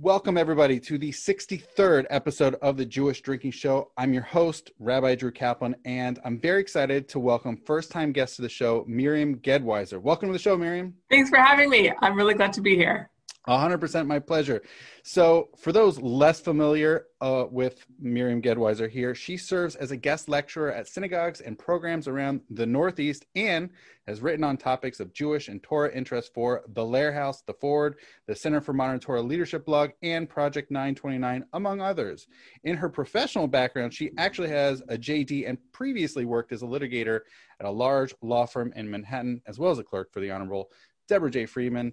Welcome, everybody, to the 63rd episode of the Jewish Drinking Show. I'm your host, Rabbi Drew Kaplan, and I'm very excited to welcome first-time guest to the show, Miriam Gedweiser. Welcome to the show, Miriam. Thanks for having me. I'm really glad to be here. 100% my pleasure. So for those less familiar with Miriam Gedweiser here, she serves as a guest lecturer at synagogues and programs around the Northeast and has written on topics of Jewish and Torah interest for the Lehr House, the Ford, the Center for Modern Torah Leadership blog, and Project 929, among others. In her professional background, she actually has a JD and previously worked as a litigator at a large law firm in Manhattan, as well as a clerk for the Honorable Deborah J. Friedman.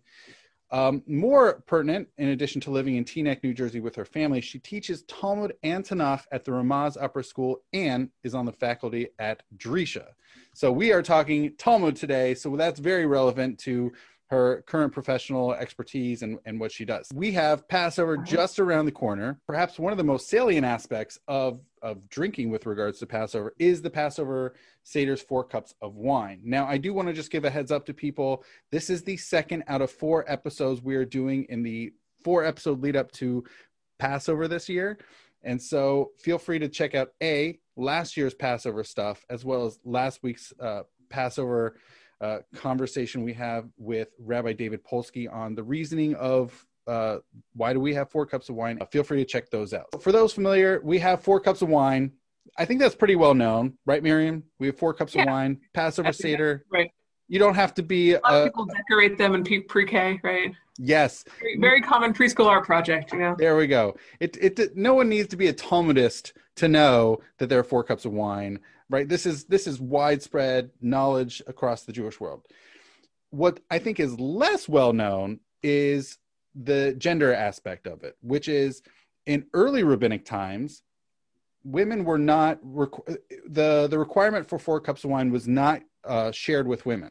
More pertinent, in addition to living in Teaneck, New Jersey with her family, she teaches Talmud and Tanakh at the Ramaz Upper School and is on the faculty at Drisha. So we are talking Talmud today, so that's very relevant to her current professional expertise and what she does. We have Passover just around the corner. Perhaps one of the most salient aspects of drinking with regards to Passover is the Passover Seder's 4 cups of wine. Now, I do want to just give a heads up to people. This is the second out of 4 episodes we are doing in the 4-episode lead up to Passover this year. And so feel free to check out last year's Passover stuff, as well as last week's Passover conversation we have with Rabbi David Polsky on the reasoning of why do we have 4 cups of wine. Feel free to check those out. For those familiar, we have 4 cups of wine. I think that's pretty well known, right, Miriam? We have 4 cups of wine, Passover Seder. Right. You don't have to be a lot of people decorate them in pre-K, right? Yes. Very common preschool art project, you know. There we go. No one needs to be a Talmudist to know that there are 4 cups of wine, right? This is widespread knowledge across the Jewish world. What I think is less well known is the gender aspect of it, which is in early rabbinic times, women were not the requirement for 4 cups of wine was not shared with women,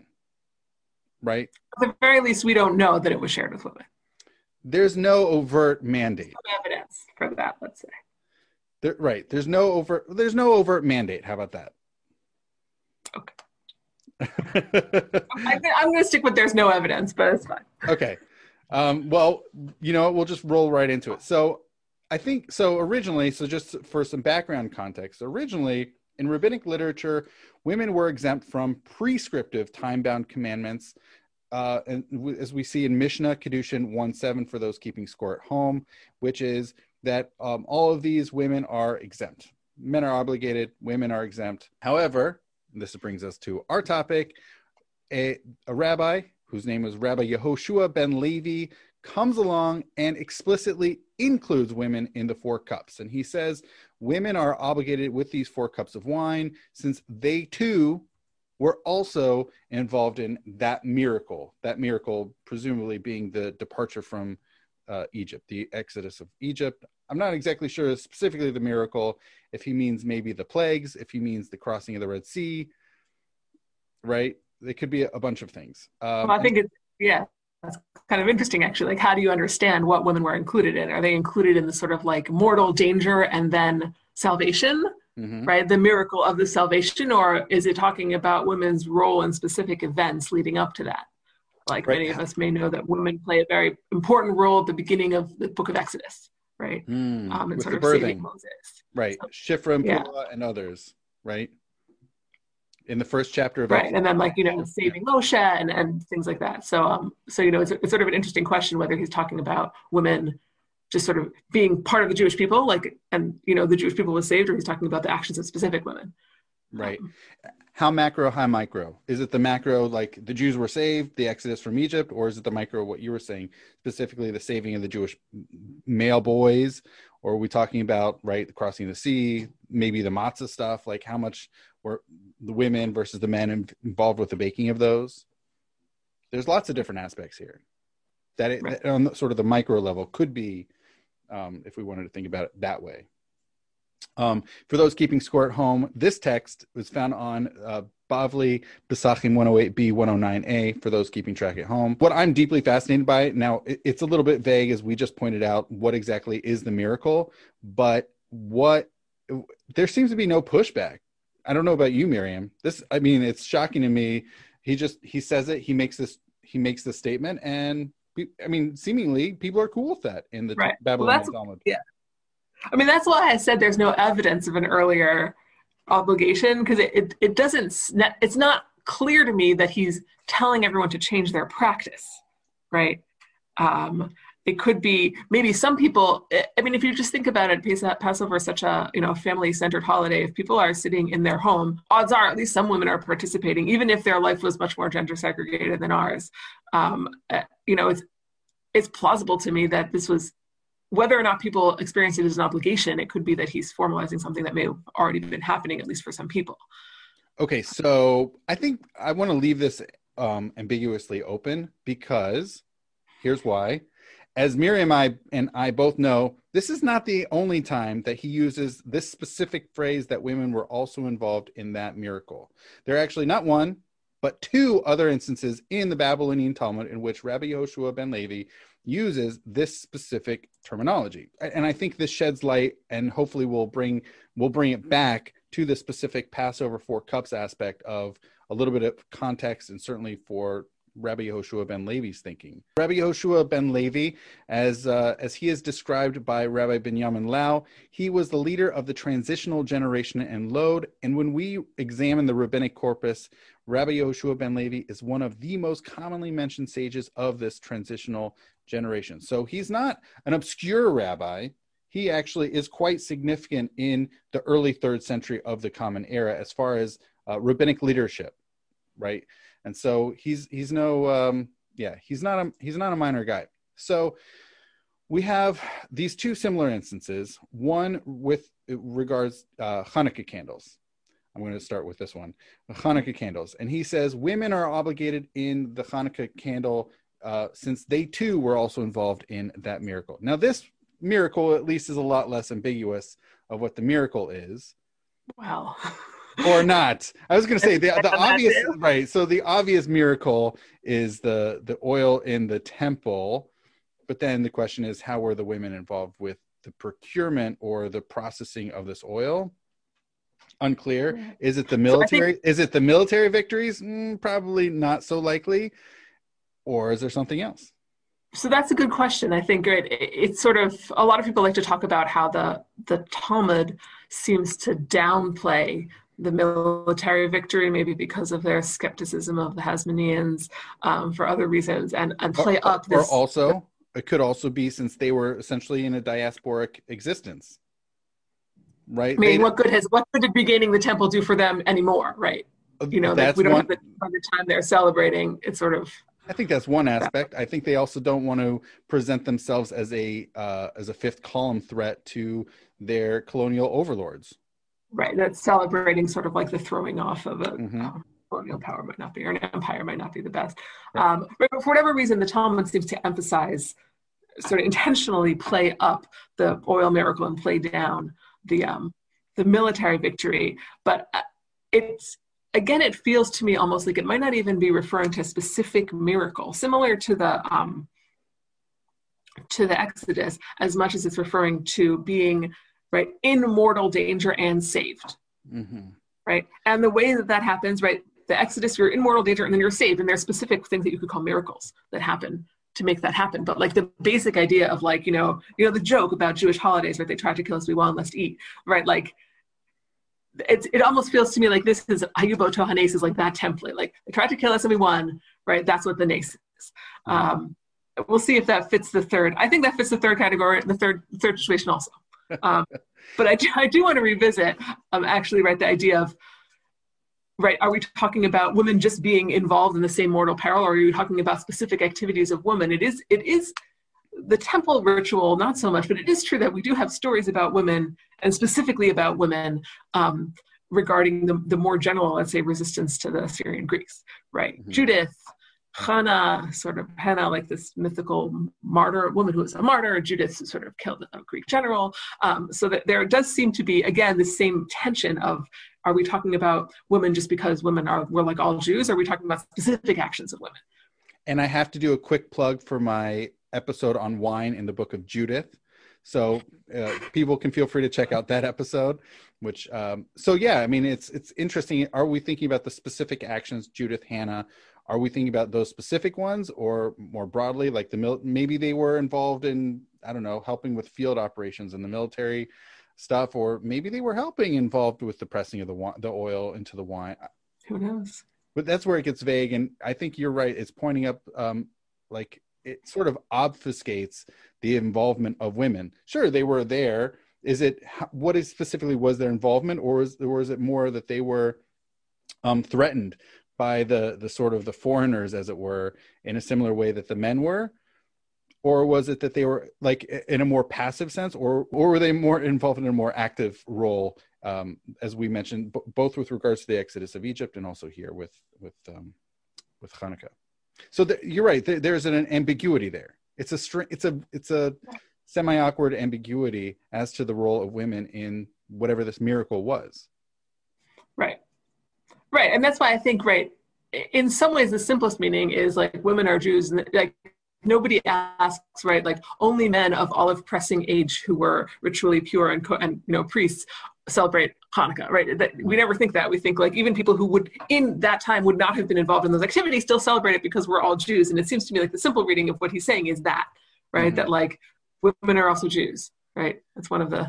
right? At the very least, we don't know that it was shared with women. There's no overt mandate. No evidence for that, let's say. Right. There's no overt mandate. How about that? Okay. I'm going to stick with there's no evidence, but it's fine. Okay. Well, we'll just roll right into it. So I think, originally, just for some background context, originally in rabbinic literature, women were exempt from prescriptive time-bound commandments, and as we see in Mishnah Kedushin 1:7 for those keeping score at home, which is that all of these women are exempt. Men are obligated, women are exempt. However, and this brings us to our topic, a rabbi whose name was Rabbi Yehoshua ben Levi comes along and explicitly includes women in the 4 cups. And he says women are obligated with these 4 cups of wine since they too were also involved in that miracle presumably being the departure from Egypt, the exodus of Egypt. I'm not exactly sure specifically the miracle, if he means maybe the plagues, if he means the crossing of the Red Sea, right? It could be a bunch of things. Well, I think that's kind of interesting, actually. Like, how do you understand what women were included in? Are they included in the sort of like mortal danger and then salvation, right? The miracle of the salvation, or is it talking about women's role in specific events leading up to that? Like many of us may know that women play a very important role at the beginning of the book of Exodus, right? And sort of saving Moses. Right. So, Shifra and Puah and others, right? In the first chapter of Exodus. And then saving Moshe and things like that. So it's sort of an interesting question whether he's talking about women just sort of being part of the Jewish people, the Jewish people was saved, or he's talking about the actions of specific women. Right. How macro, how micro? Is it the macro, like the Jews were saved, the exodus from Egypt, or is it the micro, what you were saying, specifically the saving of the Jewish male boys? Or are we talking about, right, the crossing of the sea, maybe the matzah stuff? Like how much were the women versus the men involved with the baking of those? There's lots of different aspects here that on sort of the micro level could be, if we wanted to think about it that way. For those keeping score at home, this text was found on Bavli Pesachim 108b 109a for those keeping track at home. What I'm deeply fascinated by, now it's a little bit vague as we just pointed out what exactly is the miracle, but there seems to be no pushback. I don't know about you, Miriam. It's shocking to me. He says it, he makes this statement, and I mean, seemingly people are cool with that in the Right. Well, Babylonian Talmud. yeah. I mean, that's why I said there's no evidence of an earlier obligation, because it doesn't, it's not clear to me that he's telling everyone to change their practice, right? It could be maybe some people, I mean, if you just think about it, Passover is such a, family-centered holiday. If people are sitting in their home, odds are at least some women are participating, even if their life was much more gender segregated than ours. It's plausible to me that this was, whether or not people experience it as an obligation, it could be that he's formalizing something that may have already been happening, at least for some people. Okay, so I think I want to leave this ambiguously open, because here's why. As Miriam and I both know, this is not the only time that he uses this specific phrase that women were also involved in that miracle. There are actually not one, but two other instances in the Babylonian Talmud in which Rabbi Yehoshua ben Levi uses this specific terminology. And I think this sheds light, and hopefully we'll bring it back to the specific Passover Four Cups aspect of a little bit of context, and certainly for Rabbi Yehoshua ben Levi's thinking. Rabbi Yehoshua ben Levi, as he is described by Rabbi Binyamin Lau, he was the leader of the transitional generation in Lod. And when we examine the rabbinic corpus, Rabbi Yehoshua ben Levi is one of the most commonly mentioned sages of this transitional generation. So he's not an obscure rabbi. He actually is quite significant in the early 3rd century of the Common Era as far as rabbinic leadership, right? And so he's not a minor guy. So we have these two similar instances. One with regards Hanukkah candles. I'm going to start with this one, Hanukkah candles. And he says women are obligated in the Hanukkah candle since they too were also involved in that miracle. Now this miracle at least is a lot less ambiguous of what the miracle is. Wow. Or not. I was going to say the obvious, right? So the obvious miracle is the oil in the temple, but then the question is, how were the women involved with the procurement or the processing of this oil? Unclear. Is it the military? Is it the military victories? Probably not so likely. Or is there something else? So that's a good question. I think it's sort of, a lot of people like to talk about how the Talmud seems to downplay the military victory, maybe because of their skepticism of the Hasmoneans, for other reasons, and play up this. Or also, it could also be since they were essentially in a diasporic existence, right? I mean, what good did regaining the temple do for them anymore, right? We don't have by the time they're celebrating, it's sort of. I think that's one aspect. I think they also don't want to present themselves as a fifth column threat to their colonial overlords. Right, that's celebrating sort of like the throwing off of a colonial power might not be, or an empire might not be the best. Right. But for whatever reason, the Talmud seems to emphasize, sort of intentionally play up the oil miracle and play down the military victory. But it feels to me almost like it might not even be referring to a specific miracle, similar to the Exodus, as much as it's referring to being right in mortal danger and saved, right? And the way that happens, right? The Exodus, you're in mortal danger and then you're saved, and there's specific things that you could call miracles that happen to make that happen. But like the basic idea of like, the joke about Jewish holidays, right? They tried to kill us, we well and lest eat, right? Like it almost feels to me like this is Hayubo Tohanes is like that template. Like they tried to kill us and we won, right? That's what the nace is. We'll see if that fits the third. I think that fits the third category, the third situation also. But I do want to revisit actually, right, the idea of, right, are we talking about women just being involved in the same mortal peril, or are you talking about specific activities of women? It is the temple ritual, not so much, but it is true that we do have stories about women, and specifically about women, regarding the more general, let's say, resistance to the Assyrian Greeks, right? Judith, Hannah, sort of Hannah, like this mythical martyr, woman who was a martyr. Judith sort of killed a Greek general. So that there does seem to be, again, the same tension of, are we talking about women just because we're like all Jews? Or are we talking about specific actions of women? And I have to do a quick plug for my episode on wine in the book of Judith. So people can feel free to check out that episode, so yeah, I mean, it's interesting. Are we thinking about the specific actions, Judith, Hannah, Are we thinking about those specific ones, or more broadly, like maybe they were involved in, I don't know, helping with field operations and the military stuff, or maybe they were involved with the pressing of the oil into the wine. Who knows? But that's where it gets vague, and I think you're right. It's pointing up, like it sort of obfuscates the involvement of women. Sure, they were there. What is specifically was their involvement, or is it more that they were threatened by the sort of the foreigners, as it were, in a similar way that the men were? Or was it that they were like in a more passive sense, or were they more involved in a more active role, as we mentioned, both with regards to the Exodus of Egypt and also here with Hanukkah? So you're right. There's an ambiguity there. It's a semi-awkward ambiguity as to the role of women in whatever this miracle was. Right. Right. And that's why I think, right, in some ways, the simplest meaning is like women are Jews, and like nobody asks, right, like only men of olive pressing age who were ritually pure and priests celebrate Hanukkah, right? We never think that. We think like even people who would in that time would not have been involved in those activities still celebrate it because we're all Jews. And it seems to me like the simple reading of what he's saying is that, right, that like women are also Jews, right? That's one of the,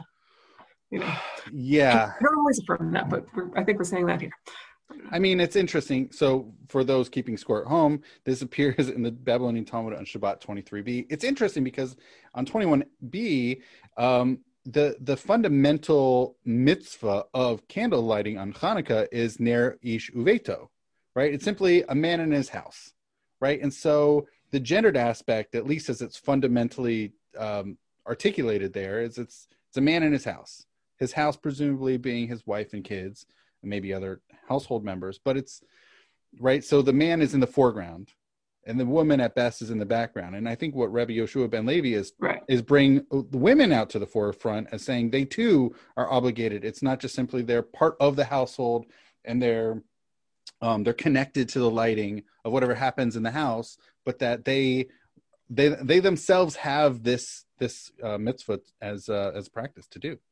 yeah. I don't always affirm that, but I think we're saying that here. I mean, it's interesting. So for those keeping score at home, this appears in the Babylonian Talmud on Shabbat 23b. It's interesting because on 21b, the fundamental mitzvah of candle lighting on Hanukkah is ner ish uveto, right? It's simply a man in his house, right? And so the gendered aspect, at least as it's fundamentally articulated there, is it's a man in his house presumably being his wife and kids, and maybe other household members, but it's right. So the man is in the foreground and the woman at best is in the background. And I think what Rabbi Yoshua ben Levi is bring the women out to the forefront as saying they too are obligated. It's not just simply they're part of the household and they're connected to the lighting of whatever happens in the house, but that they themselves have this mitzvah as practice to do.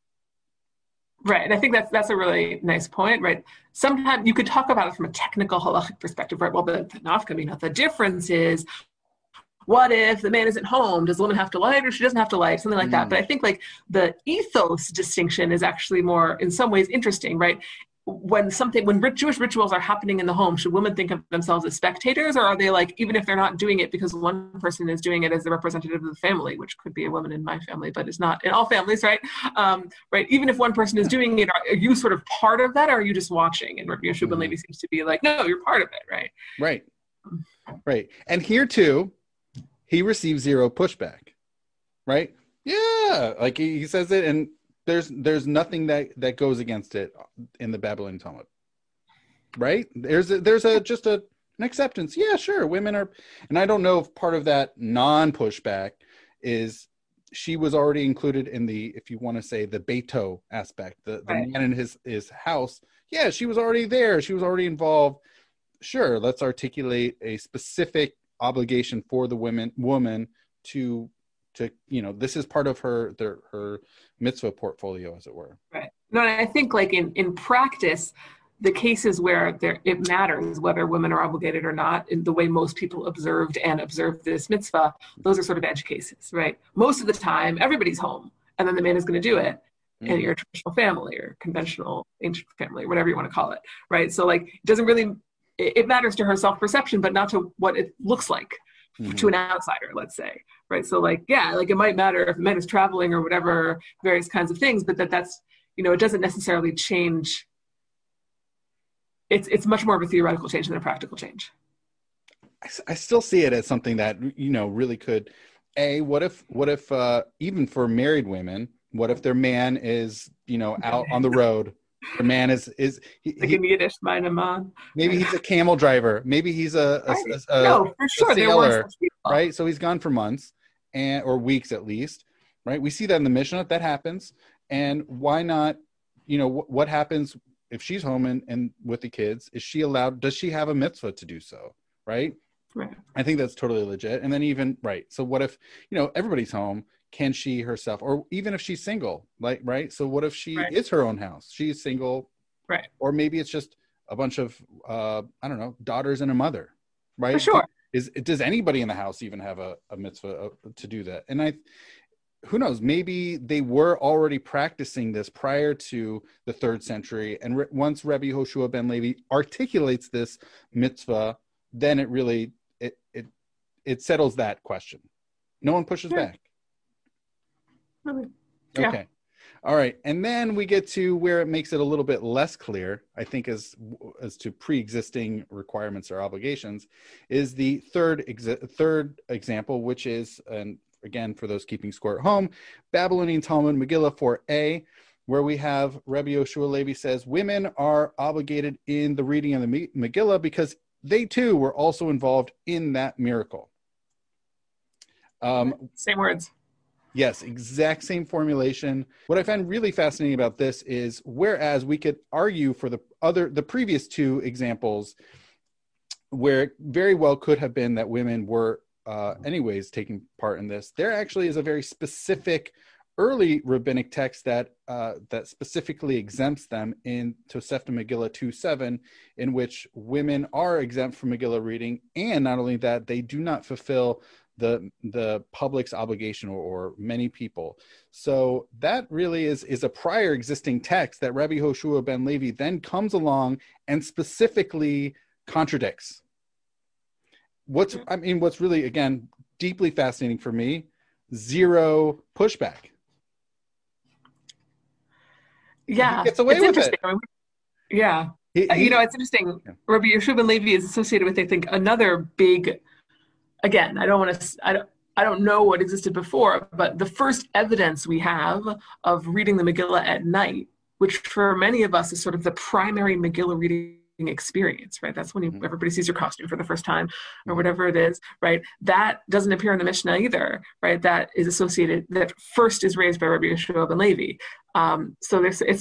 Right. And I think that's a really nice point, right? Sometimes you could talk about it from a technical halachic perspective, right? Well, the nafka, the difference is, what if the man isn't home? Does the woman have to light or she doesn't have to light? Something like that. But I think like the ethos distinction is actually more, in some ways, interesting, right? When Jewish rituals are happening in the home, should women think of themselves as spectators, or are they like, even if they're not doing it because one person is doing it as the representative of the family, which could be a woman in my family, but it's not in all families, right? Right. Even if one person is doing it, are you sort of part of that, or are you just watching? And Rabbi Yoshua ben Levi seems to be like, no, you're part of it, right? Right. Right. And here too, he receives zero pushback, right? Yeah, like he says it, and there's nothing that goes against it in the Babylonian Talmud, right? There's just an acceptance. Yeah, sure, women are, and I don't know if part of that non-pushback is she was already included in the, if you want to say, the Beito aspect, the right. Man in his house. Yeah, she was already there. She was already involved. Sure, let's articulate a specific obligation for the woman to this is part of her mitzvah portfolio, as it were. Right. No, I think like in practice, the cases where it matters whether women are obligated or not, in the way most people observe this mitzvah, those are sort of edge cases, right? Most of the time, everybody's home, and then the man is going to do it in your traditional family or conventional ancient family, whatever you want to call it, right? So like, it doesn't really, it matters to her self-perception, but not to what it looks like to an outsider, let's say, right? So like, yeah, like it might matter if a man is traveling or whatever, various kinds of things, but that's, it doesn't necessarily change. It's much more of a theoretical change than a practical change. I still see it as something that, really could, what if even for married women, what if their man is, out on the road? The man is like in Yiddish, meine Mann. Maybe he's a camel driver. Maybe he's a for sure. A sailor, right? So he's gone for months or weeks at least, right? We see that in the Mishnah. That happens. And why not, what happens if she's home and with the kids? Is she allowed, does she have a mitzvah to do so, right? Right. I think that's totally legit. And then even, right, so what if, everybody's home, can she herself, or even if she's single, like, right? So what if she is her own house? She's single, right? Or maybe it's just a bunch of, daughters and a mother, right? For sure. Does anybody in the house even have a mitzvah to do that? And who knows, maybe they were already practicing this prior to the 3rd century. And once Rabbi Yehoshua ben Levi articulates this mitzvah, then it really, it settles that question. No one pushes back. Yeah. Okay. All right. And then we get to where it makes it a little bit less clear, I think, as to pre-existing requirements or obligations, is the third example, which is, and again, for those keeping score at home, Babylonian Talmud Megillah 4a, where we have Rabbi Yoshua Levi says, women are obligated in the reading of the Megillah because they too were also involved in that miracle. Same words. Yes, exact same formulation. What I find really fascinating about this is, whereas we could argue for the previous 2 examples, where it very well could have been that women were anyways taking part in this, there actually is a very specific early rabbinic text that specifically exempts them in Tosefta Megillah 2:7, in which women are exempt from Megillah reading, and not only that, they do not fulfill the public's obligation or many people. So that really is a prior existing text that Rabbi Yehoshua ben Levi then comes along and specifically contradicts. What's really, again, deeply fascinating for me, zero pushback. Yeah. He gets away with it. Yeah. It's interesting. Yeah. Rabbi Yehoshua ben Levi is associated with, I think, another big, again, I don't know what existed before, but the first evidence we have of reading the Megillah at night, which for many of us is sort of the primary Megillah reading experience, right? That's when everybody sees your costume for the first time or whatever it is, right? That doesn't appear in the Mishnah either, right? That is associated, that first is raised by Rabbi Yehoshua ben Levi. So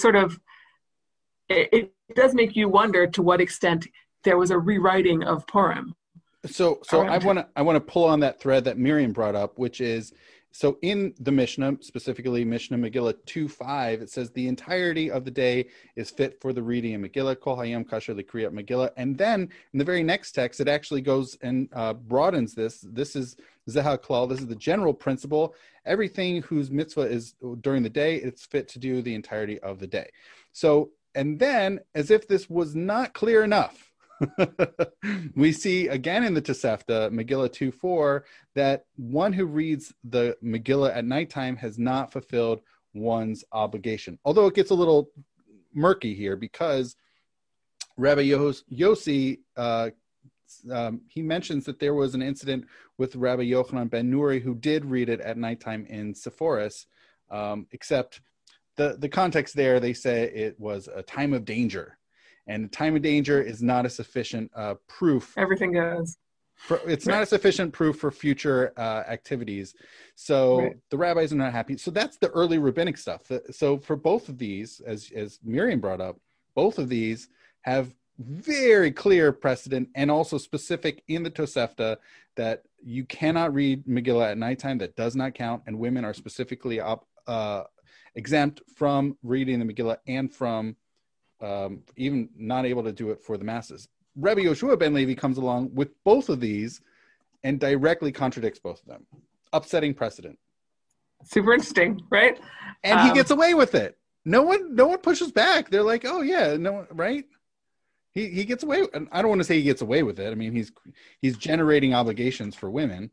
it does make you wonder to what extent there was a rewriting of Purim. So I want to pull on that thread that Miriam brought up, which is, so in the Mishnah, specifically Mishnah Megillah 2:5, it says the entirety of the day is fit for the reading of Megillah, Kol Hayom Kasher L'Kriyat Megillah. And then in the very next text, it actually goes and broadens this. This is Zehah Klal. This is the general principle. Everything whose mitzvah is during the day, it's fit to do the entirety of the day. So, and then, as if this was not clear enough, we see again in the Tosefta, Megillah 2:4, that one who reads the Megillah at nighttime has not fulfilled one's obligation. Although it gets a little murky here, because Rabbi Yossi, he mentions that there was an incident with Rabbi Yochanan ben Nuri who did read it at nighttime in Sepphoris, except the context there, they say it was a time of danger. And time of danger is not a sufficient proof. Everything goes. It's not a sufficient proof for future activities. So the rabbis are not happy. So that's the early rabbinic stuff. So for both of these, as Miriam brought up, both of these have very clear precedent and also specific in the Tosefta that you cannot read Megillah at nighttime. That does not count. And women are specifically exempt from reading the Megillah and from even not able to do it for the masses. Rabbi Yehoshua ben Levi comes along with both of these and directly contradicts both of them, upsetting precedent. Super interesting, right? And he gets away with it. No one pushes back. They're like, oh yeah, no, right? He gets away. And I don't want to say he gets away with it. I mean, he's generating obligations for women.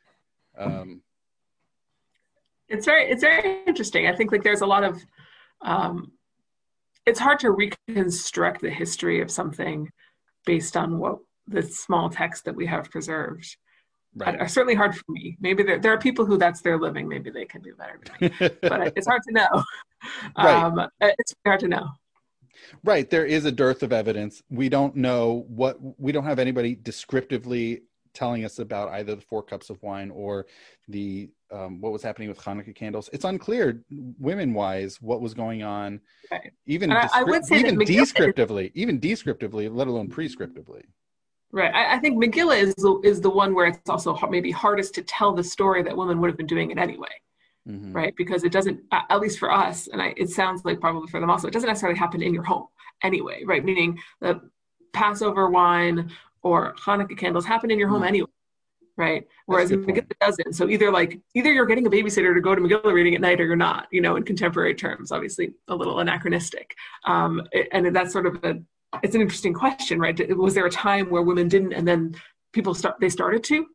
It's very interesting. I think like there's a lot of it's hard to reconstruct the history of something based on what the small text that we have preserved. Right. Certainly hard for me. Maybe there are people who that's their living. Maybe they can do better than me. But it's hard to know. Right. It's hard to know. Right. There is a dearth of evidence. We don't know we don't have anybody descriptively telling us about either the 4 cups of wine or the what was happening with Hanukkah candles. It's unclear, women-wise, what was going on, right. even descriptively, let alone prescriptively. Right. I think Megillah is the one where it's also maybe hardest to tell the story that women would have been doing it anyway. Mm-hmm. Right. Because it doesn't, at least for us, and it sounds like probably for them also, it doesn't necessarily happen in your home anyway. Right. Meaning the Passover wine or Hanukkah candles happen in your home anyway, right? Whereas Megillah doesn't. So either you're getting a babysitter to go to Megillah reading at night, or you're not. In contemporary terms, obviously a little anachronistic. And that's sort of it's an interesting question, right? Was there a time where women didn't, and then they started to?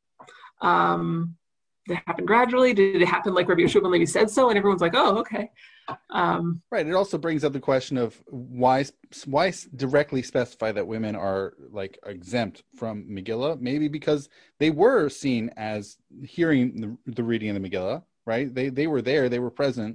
It happened gradually. Did it happen like Rabbi Yehoshua ben Levi said so, and everyone's like, oh, okay. Right. It also brings up the question of why directly specify that women are like exempt from Megillah? Maybe because they were seen as hearing the reading of the Megillah, right? They were there, they were present.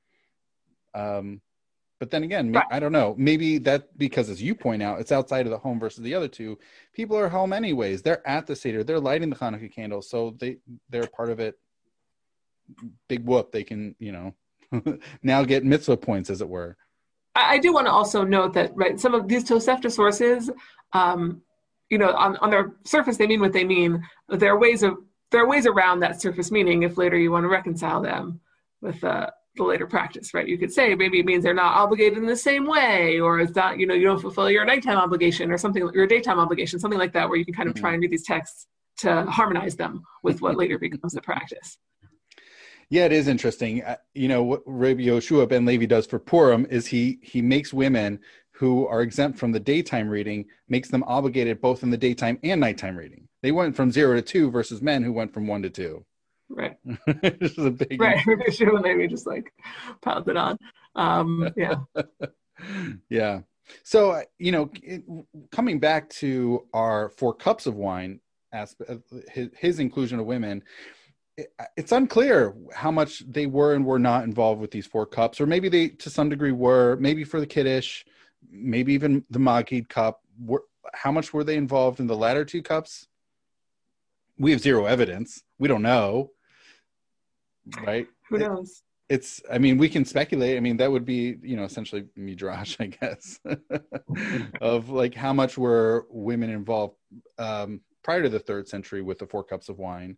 But then again, right. I don't know. Maybe that because, as you point out, it's outside of the home versus the other two. People are home anyways. They're at the Seder. They're lighting the Hanukkah candles, so they're part of it. Big whoop! They can, now get mitzvah points, as it were. I do want to also note that, right, some of these Tosefta sources, on their surface, they mean what they mean. There are ways around that surface meaning if later you want to reconcile them with the later practice, right? You could say maybe it means they're not obligated in the same way, or it's not, you don't fulfill your nighttime obligation or something, your daytime obligation, something like that, where you can kind of try and read these texts to harmonize them with what later becomes the practice. Yeah, it is interesting. What Rabbi Yehoshua ben Levi does for Purim is he makes women who are exempt from the daytime reading, makes them obligated both in the daytime and nighttime reading. They went from 0 to 2 versus men who went from 1 to 2. Right. This is a big... Right. Rabbi Yehoshua ben Levi just piled it on. Yeah. Yeah. So, coming back to our 4 cups of wine aspect, his inclusion of women, it's unclear how much they were and were not involved with these 4 cups, or maybe they to some degree were, maybe for the Kiddush, maybe even the Magid cup. How much were they involved in the latter 2 cups? We have 0 evidence. We don't know, right? Who knows? We can speculate. That would be, essentially midrash, I guess, of how much were women involved prior to the 3rd century with the 4 cups of wine.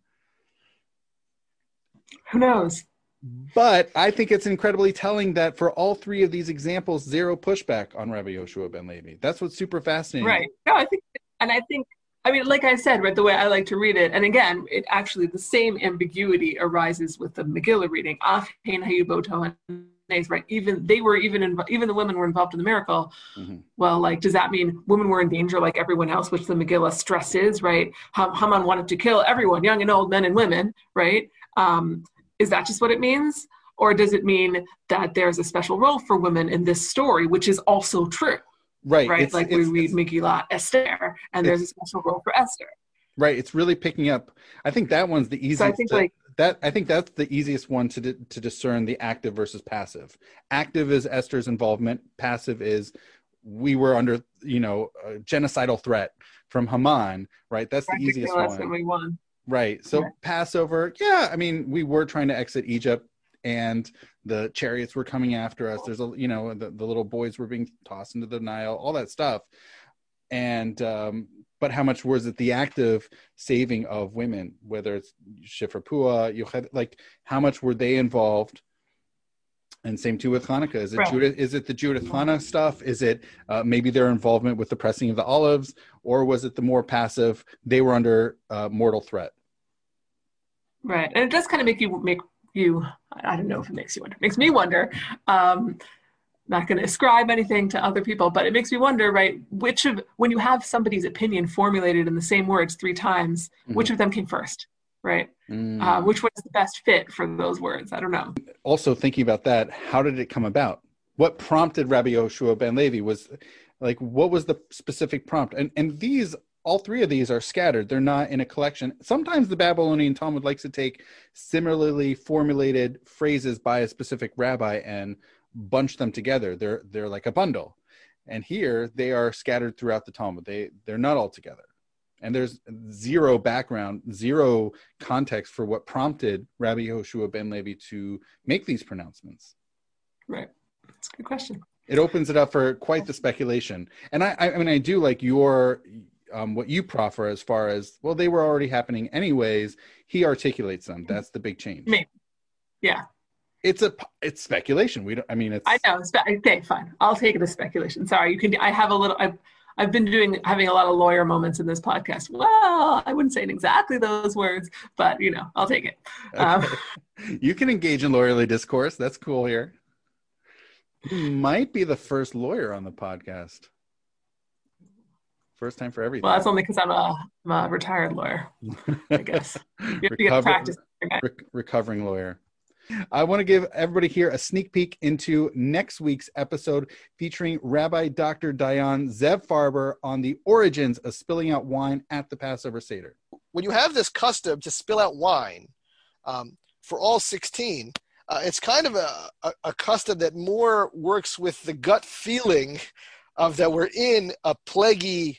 Who knows? But I think it's incredibly telling that for all 3 of these examples, 0 pushback on Rabbi Yehoshua ben Levi. That's what's super fascinating. Right. No, I think, like I said, right, the way I like to read it, and again, it actually, the same ambiguity arises with the Megillah reading. Right? Even the women were involved in the miracle. Mm-hmm. Well, does that mean women were in danger like everyone else, which the Megillah stresses, right? Haman wanted to kill everyone, young and old, men and women, right? Is that just what it means? Or does it mean that there's a special role for women in this story, which is also true? Right. We read Megillah Esther, and there's a special role for Esther. Right. It's really picking up. I think that one's the easiest. So I think that's the easiest one to discern the active versus passive. Active is Esther's involvement. Passive is we were under, a genocidal threat from Haman. Right. That's the easiest one. And we won. Right. So Passover, we were trying to exit Egypt and the chariots were coming after us. There's the little boys were being tossed into the Nile, all that stuff. And, but how much was it the active saving of women, whether it's Shifra Pua, Yocheved, how much were they involved? And same too with Hanukkah. Is it Judith? Is it the Judith Hanukkah stuff? Is it maybe their involvement with the pressing of the olives, or was it the more passive? They were under mortal threat. Right, and it does kind of make you. I don't know if it makes you wonder. It makes me wonder. Not going to ascribe anything to other people, but it makes me wonder, right? When you have somebody's opinion formulated in the same words 3 times, which of them came first? Right? Which one is the best fit for those words? I don't know. Also thinking about that, how did it come about? What prompted Rabbi Yehoshua ben Levi? What was the specific prompt? And these, all 3 of these are scattered. They're not in a collection. Sometimes the Babylonian Talmud likes to take similarly formulated phrases by a specific rabbi and bunch them together. They're like a bundle. And here they are scattered throughout the Talmud. They're not all together. And there's 0 background, 0 context for what prompted Rabbi Yehoshua ben Levi to make these pronouncements. Right. That's a good question. It opens it up for quite the speculation. And I do like your, what you proffer as far as, well, they were already happening anyways. He articulates them. That's the big change. Maybe. Yeah. It's speculation. I know. Okay, fine. I'll take it as speculation. Sorry. I have a little, I've been having a lot of lawyer moments in this podcast. Well, I wouldn't say in exactly those words, but I'll take it. Okay. You can engage in lawyerly discourse. That's cool here. You might be the first lawyer on the podcast. First time for everything. Well, that's only because I'm a retired lawyer, I guess. You have to get practice. Recovering lawyer. I want to give everybody here a sneak peek into next week's episode featuring Rabbi Dr. Dayan Zev Farber on the origins of spilling out wine at the Passover Seder. When you have this custom to spill out wine for all 16, it's kind of a custom that more works with the gut feeling of that we're in a plaguey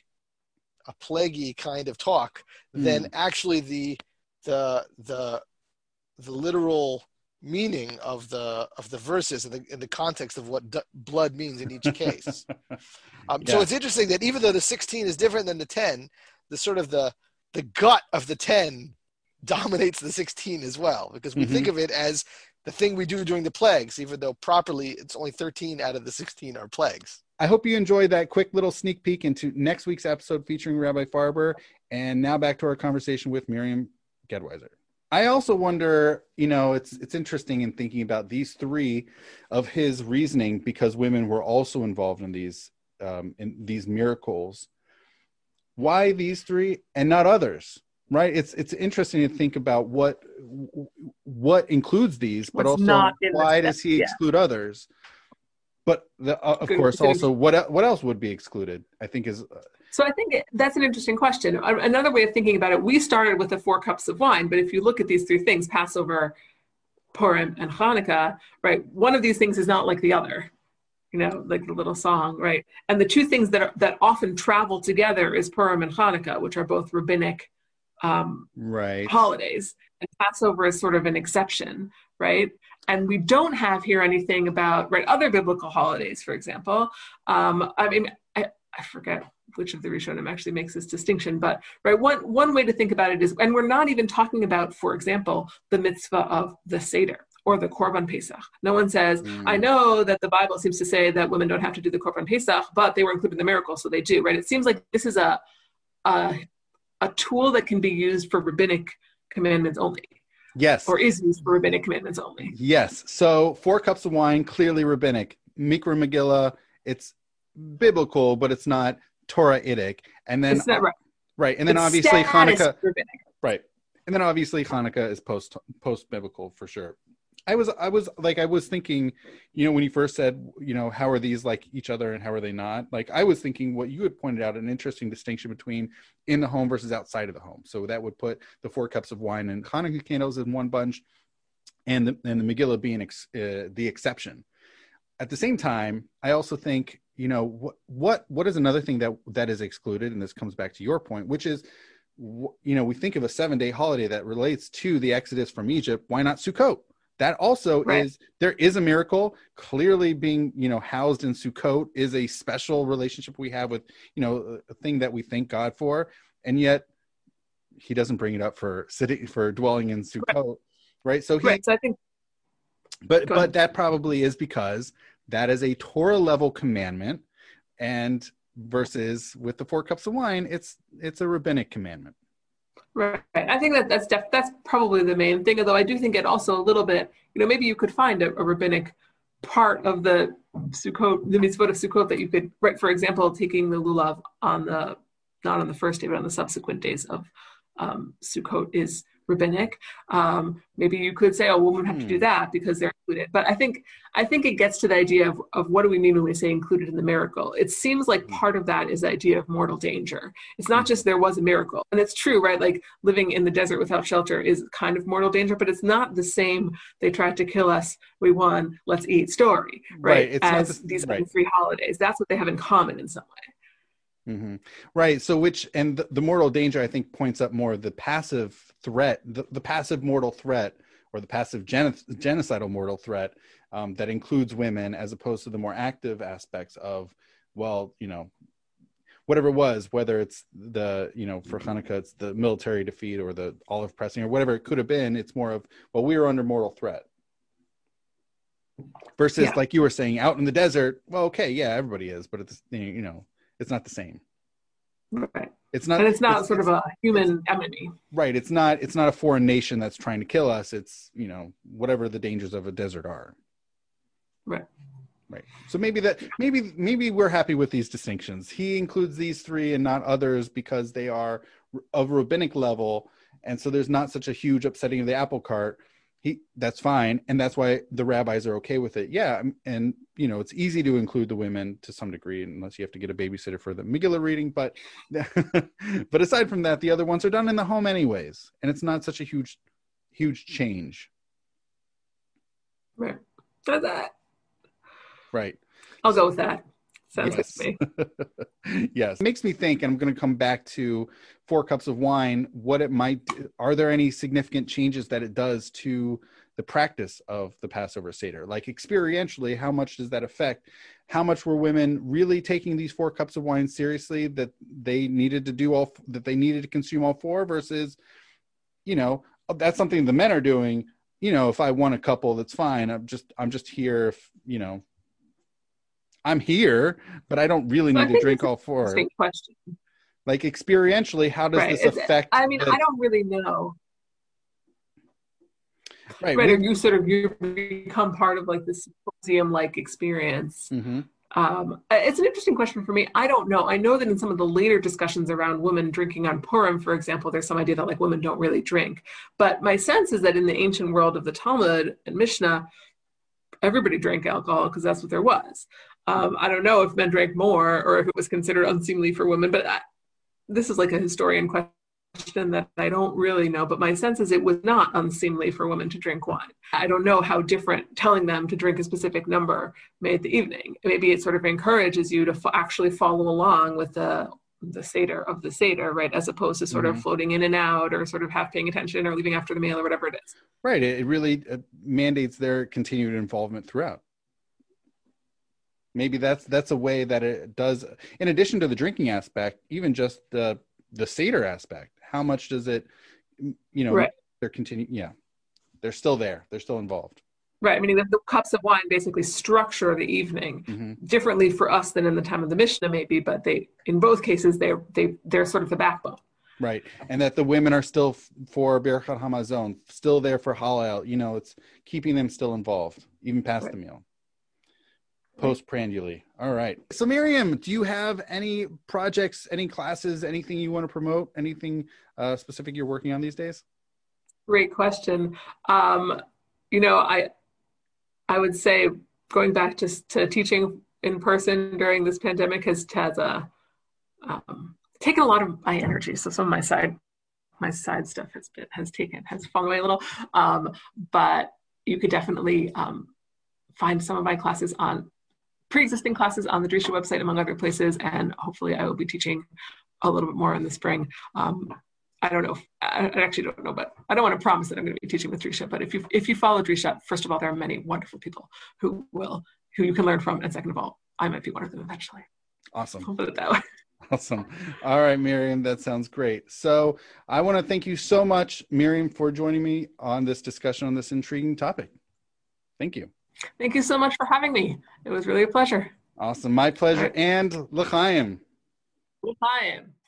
kind of talk than actually the literal meaning of the verses in the context of what blood means in each case. So it's interesting that even though the 16 is different than the 10, the sort of the gut of the 10 dominates the 16 as well, because we think of it as the thing we do during the plagues, even though properly it's only 13 out of the 16 are plagues. I hope you enjoyed that quick little sneak peek into next week's episode featuring Rabbi Farber. And now back to our conversation with Miriam Gedweiser. I also wonder, it's interesting in thinking about these three of his reasoning, because women were also involved in these miracles. Why these three and not others, right? It's interesting to think about what includes these, but also why does he exclude others? But of course, also what else would be excluded? I think is. So I think that's an interesting question. Another way of thinking about it, we started with the 4 cups of wine, but if you look at these 3 things, Passover, Purim, and Hanukkah, right? One of these things is not like the other, like the little song, right? And the 2 things that often travel together is Purim and Hanukkah, which are both rabbinic holidays. And Passover is sort of an exception, right? And we don't have here anything about other biblical holidays, for example. I forget which of the Rishonim actually makes this distinction, but one way to think about it is, and we're not even talking about, for example, the mitzvah of the Seder or the Korban Pesach. No one says, I know that the Bible seems to say that women don't have to do the Korban Pesach, but they were included in the miracle, so they do, right? It seems like this is a tool that can be used for rabbinic commandments only. Yes. Or is used for rabbinic commandments only. Yes. So 4 cups of wine, clearly rabbinic. Mikra Megillah, it's biblical, but it's not Torah-itic. And then it's not right. Right. And then obviously Hanukkah. Right. And then obviously Hanukkah is post-biblical for sure. I was thinking, when you first said, how are these like each other and how are they not? Like I was thinking what you had pointed out, an interesting distinction between in the home versus outside of the home. So that would put the 4 cups of wine and Hanukkah candles in one bunch, and the Megillah being the exception. At the same time, I also think, what is another thing that is excluded, and this comes back to your point, which is, we think of a 7-day holiday that relates to the Exodus from Egypt. Why not Sukkot? That also there is a miracle. Clearly being, housed in Sukkot is a special relationship we have with, a thing that we thank God for. And yet he doesn't bring it up for dwelling in Sukkot. Right. So so I think, but that probably is because that is a Torah level commandment, and versus with the 4 cups of wine, it's a rabbinic commandment. Right. I think that's probably the main thing, although I do think it also a little bit, maybe you could find a rabbinic part of the Sukkot, the mitzvot of Sukkot that you could, for example, taking the lulav not on the first day, but on the subsequent days of Sukkot is rabbinic. Maybe you could say, women have to do that because they're included. But I think it gets to the idea of what do we mean when we say included in the miracle. It seems like part of that is the idea of mortal danger. It's not just there was a miracle. And it's true, right? Like living in the desert without shelter is kind of mortal danger, but it's not the same, they tried to kill us, we won, let's eat story, right? As these other 3 holidays. That's what they have in common in some way. Mm-hmm. Right. So the mortal danger, I think, points up more the passive threat, the passive mortal threat, or the passive genocidal mortal threat that includes women, as opposed to the more active aspects of, whatever it was, whether it's the, for Hanukkah, it's the military defeat or the olive pressing or whatever it could have been. It's more of, we were under mortal threat. Versus, like you were saying, out in the desert, everybody is, but it's, It's not the same. Right. It's not, and it's not sort of a human enemy. Right. It's not a foreign nation that's trying to kill us. It's, you know, whatever the dangers of a desert are. Right. Right. So maybe we're happy with these distinctions. He includes these three and not others because they are of rabbinic level. And so there's not such a huge upsetting of the apple cart. That's fine. And that's why the rabbis are okay with it. Yeah. And, you know, it's easy to include the women to some degree, unless you have to get a babysitter for the Megillah reading. But, but aside from that, the other ones are done in the home anyways. And it's not such a huge change. Right. That. Right. I'll go with that. Sounds good to me. Yes. It makes me think, and I'm going to come back to 4 cups of wine, what it might do. Are there any significant changes that it does to the practice of the Passover Seder? Like experientially, how much does that affect? How much were women really taking these 4 cups of wine seriously, that they needed to consume all 4 versus, you know, that's something the men are doing. You know, if I want a couple, that's fine. I'm just here, if, you know, I'm here, but I don't really need to drink all 4. Interesting question. Like experientially, how does this affect? I mean, I don't really know. Right. Or you become part of like this symposium-like experience. Mm-hmm. It's an interesting question for me. I don't know. I know that in some of the later discussions around women drinking on Purim, for example, there's some idea that like women don't really drink. But my sense is that in the ancient world of the Talmud and Mishnah, everybody drank alcohol because that's what there was. I don't know if men drank more or if it was considered unseemly for women, but this is like a historian question that I don't really know. But my sense is it was not unseemly for women to drink wine. I don't know how different telling them to drink a specific number made the evening. Maybe it sort of encourages you to actually follow along with the Seder of the Seder, right? As opposed to sort of floating in and out or sort of half paying attention or leaving after the meal or whatever it is. Right. It really mandates their continued involvement throughout. Maybe that's a way that it does, in addition to the drinking aspect, even just the Seder aspect. How much does it, you know, right. They're still there. They're still involved. Right. I mean, the cups of wine basically structure the evening differently for us than in the time of the Mishnah, maybe, but in both cases, they're sort of the backbone. Right. And that the women are still for Birkat Hamazon, still there for Hallel. You know, it's keeping them still involved, even past the meal. Post-prandially. All right. So Miriam, do you have any projects, any classes, anything you want to promote, anything specific you're working on these days? Great question. You know, I would say going back to teaching in person during this pandemic has taken a lot of my energy. So some of my side stuff has fallen away a little. But you could definitely find some of my classes on pre-existing classes on the Drisha website, among other places, and hopefully I will be teaching a little bit more in the spring. I don't know. I actually don't know, but I don't want to promise that I'm going to be teaching with Drisha. But if you follow Drisha, first of all, there are many wonderful people who you can learn from, and second of all, I might be one of them eventually. Awesome. I'll put it that way. Awesome. All right, Miriam, that sounds great. So I want to thank you so much, Miriam, for joining me on this discussion on this intriguing topic. Thank you. Thank you so much for having me. It was really a pleasure. Awesome. My pleasure. And L'chaim. L'chaim.